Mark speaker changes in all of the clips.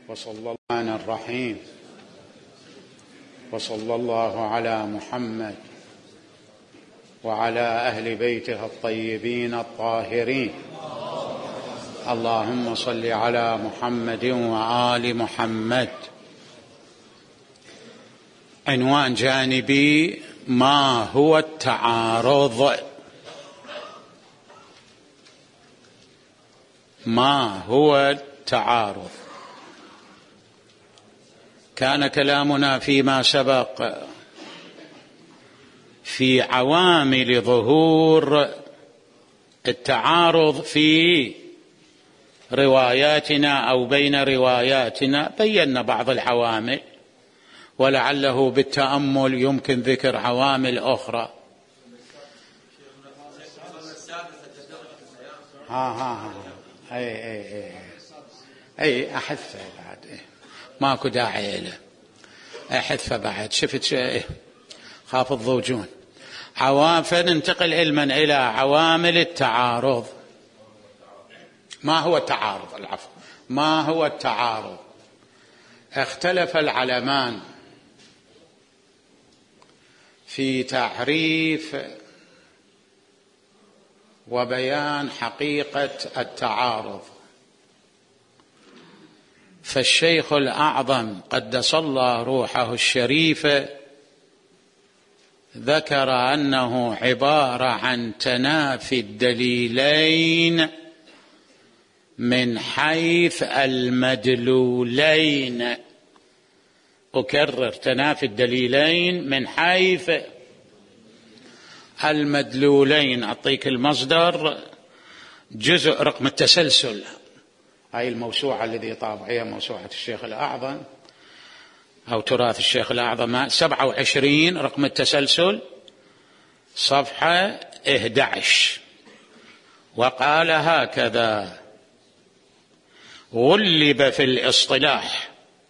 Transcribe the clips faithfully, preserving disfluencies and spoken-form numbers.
Speaker 1: وصلى الله الرحمن الرحيم وصلى الله على محمد وعلى أهل بيته الطيبين الطاهرين. اللهم صل على محمد وآل محمد. عنوان جانبي: ما هو التعارض؟ ما هو التعارض؟ كان كلامنا فيما سبق في عوامل ظهور التعارض في رواياتنا أو بين رواياتنا. بينا بعض العوامل، ولعله بالتأمل يمكن ذكر عوامل أخرى. ها ها ها أي أي أي أي أحث بعد إيه. ماكو داعي له أحث بعد. شفت شيء خاف الضوجون. عوامل. ننتقل علما إلى عوامل التعارض. ما هو التعارض؟ العفو ما هو التعارض؟ اختلف العلمان في تعريف وبيان حقيقة التعارض. فالشيخ الأعظم قدس الله روحه الشريفة ذكر أنه عبارة عن تنافي الدليلين من حيث المدلولين. أكرر: تنافي الدليلين من حيث المدلولين. أعطيك المصدر: جزء رقم التسلسل، هاي الموسوعة الذي طابعها موسوعة الشيخ الأعظم أو تراث الشيخ الأعظم، سبعة وعشرين رقم التسلسل صفحة إحدى عشر. وقال هكذا: غلب في الاصطلاح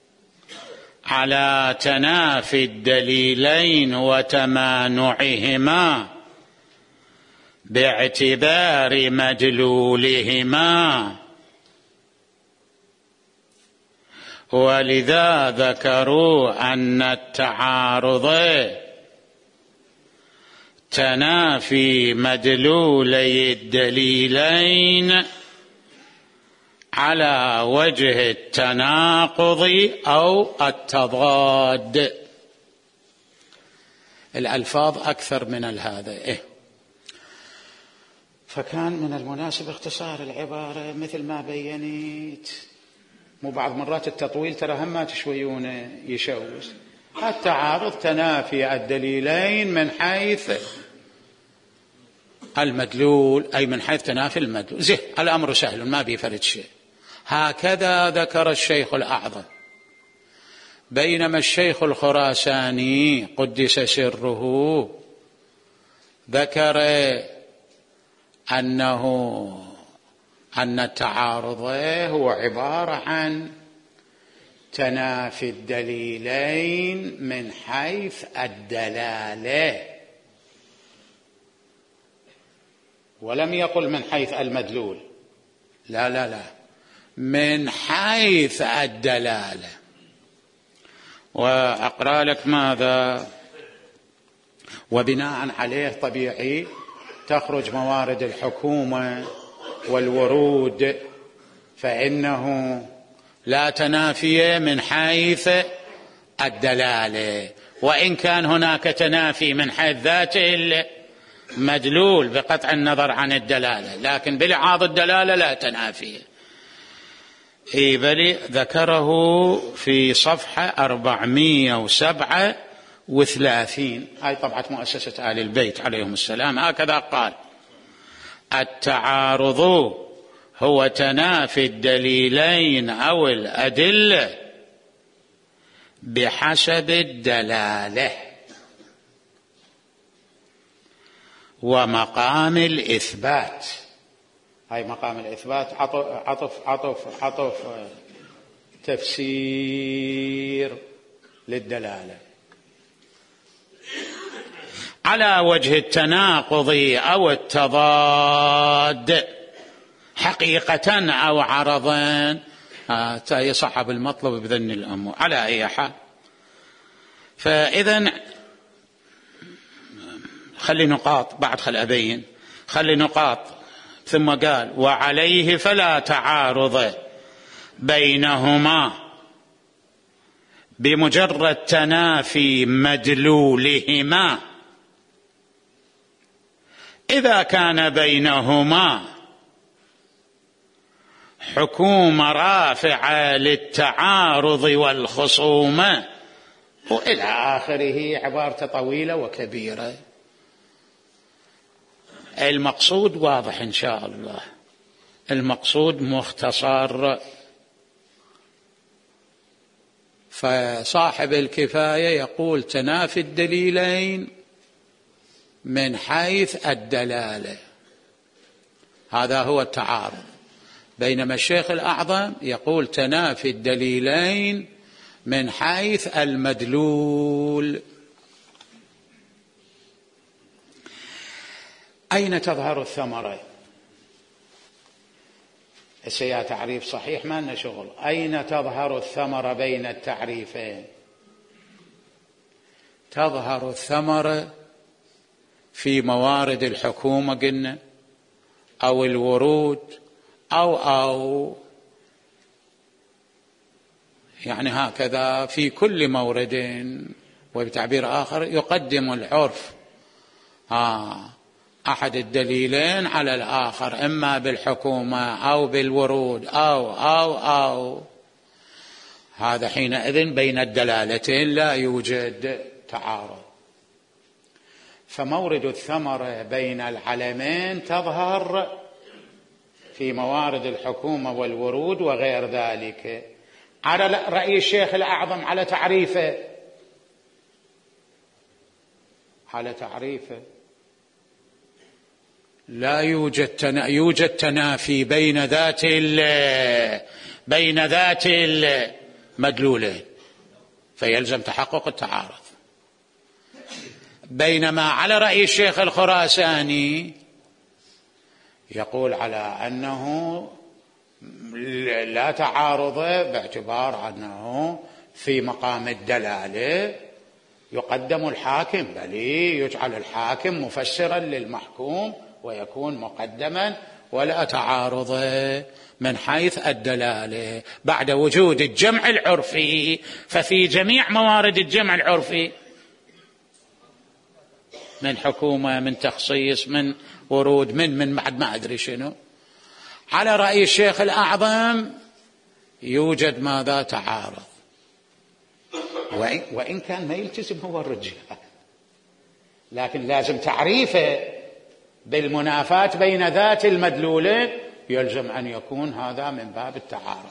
Speaker 1: على تنافي الدليلين وتمانعهما باعتبار مدلولهما، ولذا ذكروا أن التعارض تنافي مدلولي الدليلين على وجه التناقض أو التضاد. الألفاظ أكثر من هذا إيه؟ فكان من المناسب اختصار العبارة مثل ما بينت. مو بعض مرات التطويل ترى هم ما تشويون يشوش. التعارض تنافي الدليلين من حيث المدلول، أي من حيث تنافي المدلول. زين، الأمر سهل ما بيفرد شيء. هكذا ذكر الشيخ الأعظم. بينما الشيخ الخراساني قدس سره ذكر أنه أن التعارض هو عبارة عن تنافي الدليلين من حيث الدلالة، ولم يقل من حيث المدلول. لا لا لا، من حيث الدلالة. وأقرأ لك ماذا. وبناء عليه طبيعي تخرج موارد الحكومة والورود، فإنه لا تنافي من حيث الدلالة، وإن كان هناك تنافي من حيث ذاته المدلول بقطع النظر عن الدلالة، لكن بلعاض الدلالة لا تنافي. إيه بل ذكره في صفحة أربعمائة وسبعة وثلاثين، هاي طبعة مؤسسة آل البيت عليهم السلام. هكذا قال: التعارض هو تنافي الدليلين أو الأدلة بحسب الدلالة ومقام الإثبات. هاي مقام الإثبات عطف عطف عطف, عطف تفسير للدلالة على وجه التناقض أو التضاد حقيقة أو عرضا. يصعب المطلب بذن الأم. على أي حال، فإذا خلي نقاط بعد، خل أبين، خلي نقاط. ثم قال: وعليه فلا تعارض بينهما بمجرد تنافي مدلولهما إذا كان بينهما حكومة رافعة للتعارض والخصومة، وإلى آخره، عبارة طويلة وكبيرة. المقصود واضح إن شاء الله، المقصود مختصر. فصاحب الكفاية يقول: تنافي الدليلين من حيث الدلالة، هذا هو التعارض. بينما الشيخ الأعظم يقول: تنافي الدليلين من حيث المدلول. أين تظهر الثمرة؟ السيا تعريف صحيح، ما لنا شغل. أين تظهر الثمرة بين التعريفين؟ تظهر الثمرة في موارد الحكومة قلنا، أو الورود، أو أو يعني هكذا في كل مورد. وبتعبير آخر يقدم العرف آه أحد الدليلين على الآخر، إما بالحكومة أو بالورود أو أو أو هذا حينئذ بين الدلالتين لا يوجد تعارض. فمورد الثمرة بين العلمين تظهر في موارد الحكومة والورود وغير ذلك. على رأي الشيخ الأعظم على تعريفه، على تعريفه لا يوجد تنا... يوجد تنافي بين ذات ال... بين ذات المدلولين، فيلزم تحقق التعارض. بينما على رأي الشيخ الخراساني يقول على أنه لا تعارض، باعتبار أنه في مقام الدلالة يقدم الحاكم، بل يجعل الحاكم مفسرا للمحكوم ويكون مقدما، ولا تعارض من حيث الدلالة بعد وجود الجمع العرفي. ففي جميع موارد الجمع العرفي من حكومة، من تخصيص، من ورود، من من بعد ما أدري شنو، على رأي الشيخ الأعظم يوجد ماذا؟ تعارض. وإن كان ما يلتزم هو الرجال، لكن لازم تعريفه بالمنافاة بين ذات المدلولين، يلزم أن يكون هذا من باب التعارض.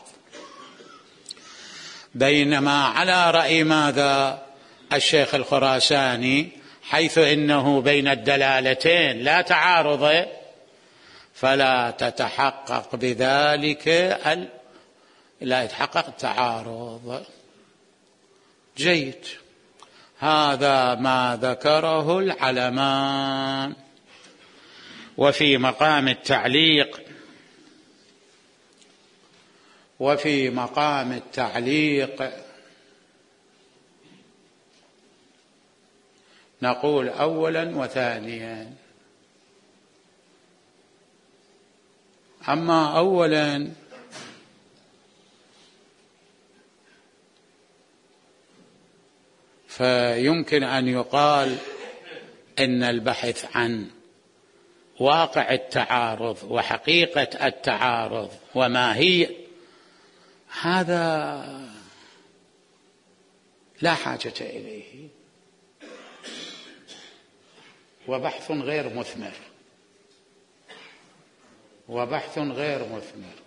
Speaker 1: بينما على رأي ماذا؟ الشيخ الخراساني، حيث إنه بين الدلالتين لا تعارض، فلا تتحقق بذلك ال... لا يتحقق التعارض. جيد، هذا ما ذكره العلمان. وفي مقام التعليق وفي مقام التعليق نقول أولا وثانيا. أما أولا فيمكن أن يقال إن البحث عن واقع التعارض وحقيقة التعارض وما هي، هذا لا حاجة إليه، وبحث غير مثمر، وبحث غير مثمر.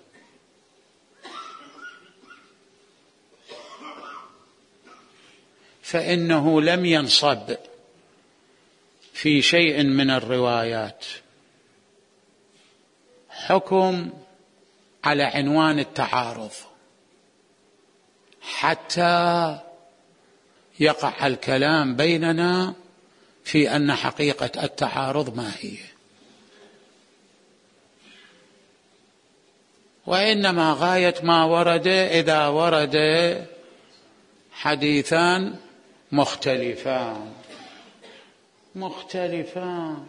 Speaker 1: فإنه لم ينصب في شيء من الروايات حكم على عنوان التعارض حتى يقع الكلام بيننا في أن حقيقة التعارض ما هي. وإنما غاية ما ورد إذا ورد حديثان مختلفان مختلفان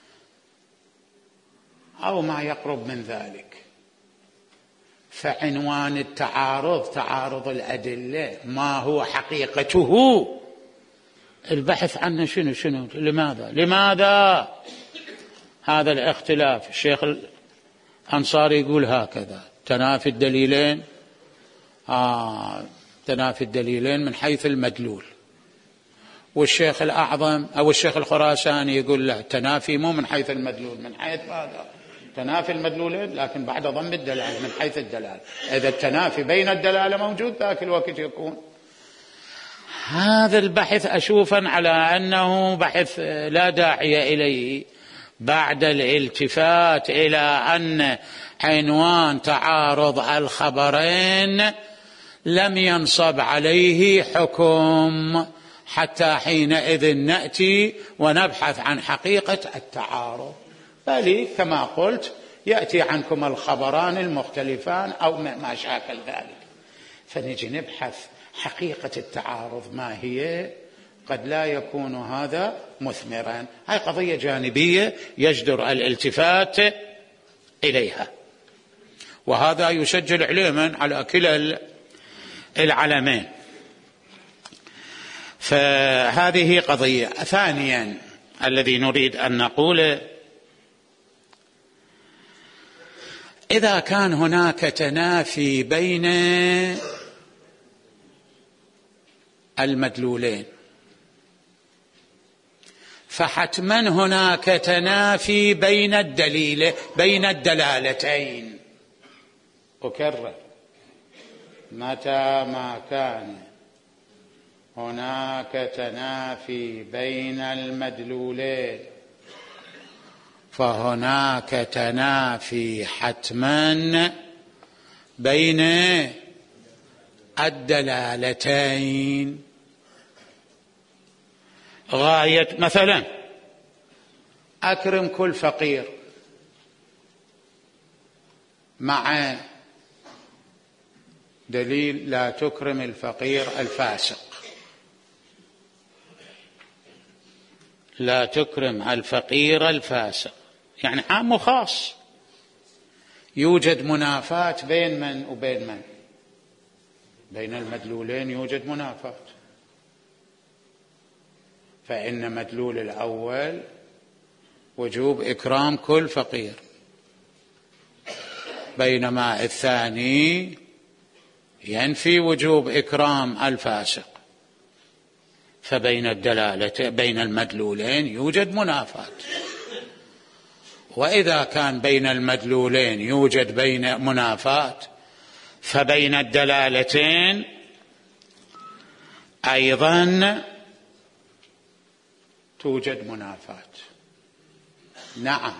Speaker 1: أو ما يقرب من ذلك، فعنوان التعارض تعارض الأدلة، ما هو حقيقته، البحث عنه شنو شنو لماذا لماذا هذا الاختلاف. الشيخ الأنصاري يقول هكذا: تنافي الدليلين آه تنافي الدليلين من حيث المدلول. والشيخ الأعظم أو الشيخ الخراساني يقول لا، تنافي مو من حيث المدلول، من حيث هذا تنافي المدلولين لكن بعد ضم الدلالة من حيث الدلالة. إذا التنافي بين الدلالة موجود ذاك الوقت يكون هذا البحث أشوفا على أنه بحث لا داعي إليه بعد الالتفات إلى أن عنوان تعارض الخبرين لم ينصب عليه حكم، حتى حينئذ نأتي ونبحث عن حقيقة التعارض. بل كما قلت يأتي عنكم الخبران المختلفان أو ما شاكل ذلك، فنجي نبحث حقيقة التعارض ما هي، قد لا يكون هذا مثمرا. هاي قضية جانبية يجدر الالتفات إليها، وهذا يسجل علما على كلا العلمين. فهذه قضية. ثانيا الذي نريد أن نقول: إذا كان هناك تنافي بين المدلولين فحتما هناك تنافي بين الدليل بين الدلالتين. أكرر: متى ما كان هناك تنافي بين المدلولين فهناك تنافي حتما بين الدلالتين. غاية مثلا أكرم كل فقير مع دليل لا تكرم الفقير الفاسق، لا تكرم الفقير الفاسق، يعني عام وخاص. يوجد منافاة بين من وبين من؟ بين المدلولين يوجد منافاة، فإن مدلول الأول وجوب إكرام كل فقير، بينما الثاني ينفي وجوب إكرام الفاسق. فبين الدلالة بين المدلولين يوجد منافاة. وإذا كان بين المدلولين يوجد بين منافاة فبين الدلالتين أيضا توجد منافاة. نعم،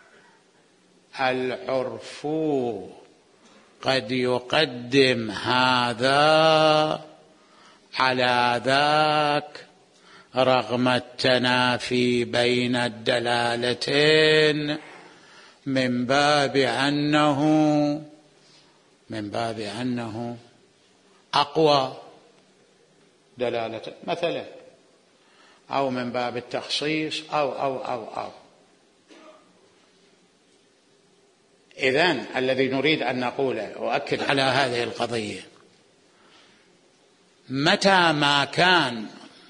Speaker 1: العرف قد يقدم هذا على ذاك رغم التنافي بين الدلالتين، من باب أنه من باب أنه أقوى دلالة مثلا، أو من باب التخصيص أو أو أو أو إذن الذي نريد أن نقوله وأؤكد على هذه القضية: متى ما كان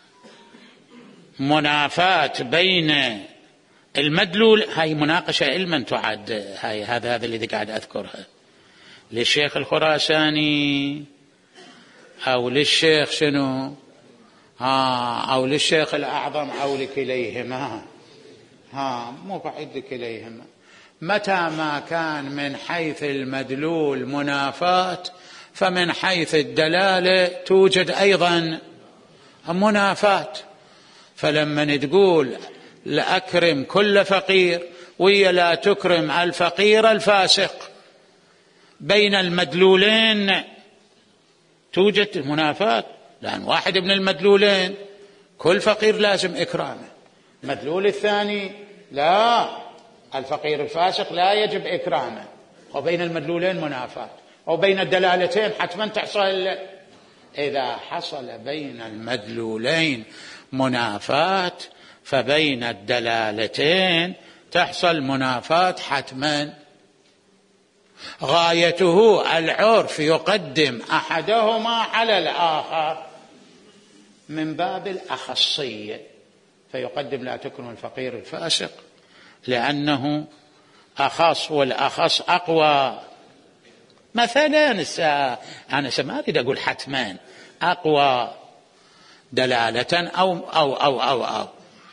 Speaker 1: منافاة بين المدلول، هاي مناقشة علما تعد، هاي هذا هذا الذي قاعد أذكرها للشيخ الخراساني أو للشيخ شنو ها أو للشيخ الأعظم أو لكليهما، ها مو بعيد لكليهما. متى ما كان من حيث المدلول منافاة فمن حيث الدلالة توجد أيضا منافاة. فلما تقول لأكرم كل فقير ويا لا تكرم الفقير الفاسق، بين المدلولين توجد منافاة، لأن واحد من المدلولين كل فقير لازم إكرامه، مدلول الثاني لا، الفقير الفاسق لا يجب إكرامه. وبين المدلولين منافاة، وبين الدلالتين حتما تحصل. إذا حصل بين المدلولين منافاة فبين الدلالتين تحصل منافاة حتما. غايته العرف يقدم أحدهما على الآخر من باب الأخصية، فيقدم لا تكرم الفقير الفاسق لأنه أخص، والأخص أقوى. مثلا أنا ما أريد أقول حتما، أقوى دلالة أو أو أو أو, أو.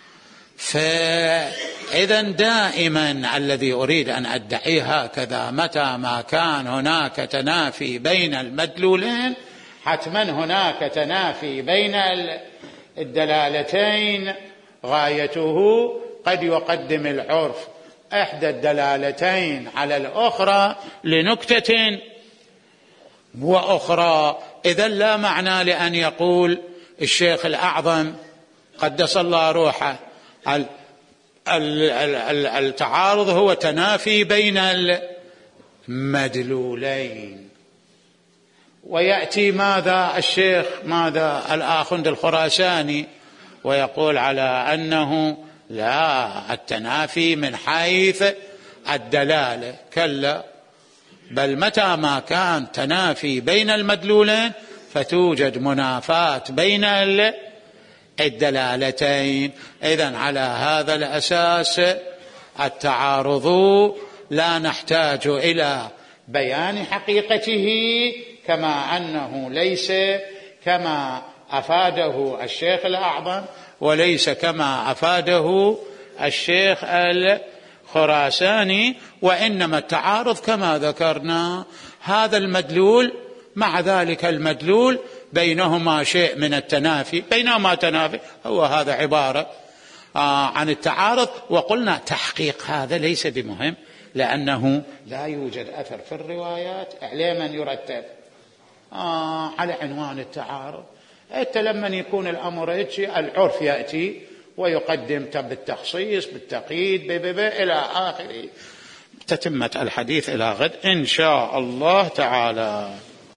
Speaker 1: فإذا دائما الذي أريد أن أدعيه هكذا: متى ما كان هناك تنافي بين المدلولين حتما هناك تنافي بين الدلالتين. غايته قد يقدم العرف إحدى الدلالتين على الأخرى لنكتة وأخرى. إذا لا معنى لأن يقول الشيخ الأعظم قدس الله روحه التعارض هو تنافي بين المدلولين، ويأتي ماذا الشيخ ماذا الآخوند الخراساني ويقول على أنه لا، التنافي من حيث الدلالة. كلا، بل متى ما كان تنافي بين المدلولين فتوجد منافاة بين الدلالتين. إذن على هذا الأساس التعارض لا نحتاج إلى بيان حقيقته، كما أنه ليس كما أفاده الشيخ الأعظم وليس كما أفاده الشيخ الخراساني، وإنما التعارض كما ذكرنا هذا المدلول مع ذلك المدلول بينهما شيء من التنافي، بينهما تنافي، هو هذا عبارة آه عن التعارض. وقلنا تحقيق هذا ليس بمهم لأنه لا يوجد أثر في الروايات على من يرتب آه على عنوان التعارض. حتى لما يكون الأمر يجي العرف يأتي ويقدم بالتخصيص بالتقييد بي بي بي إلى آخره. تتمة الحديث إلى غد إن شاء الله تعالى.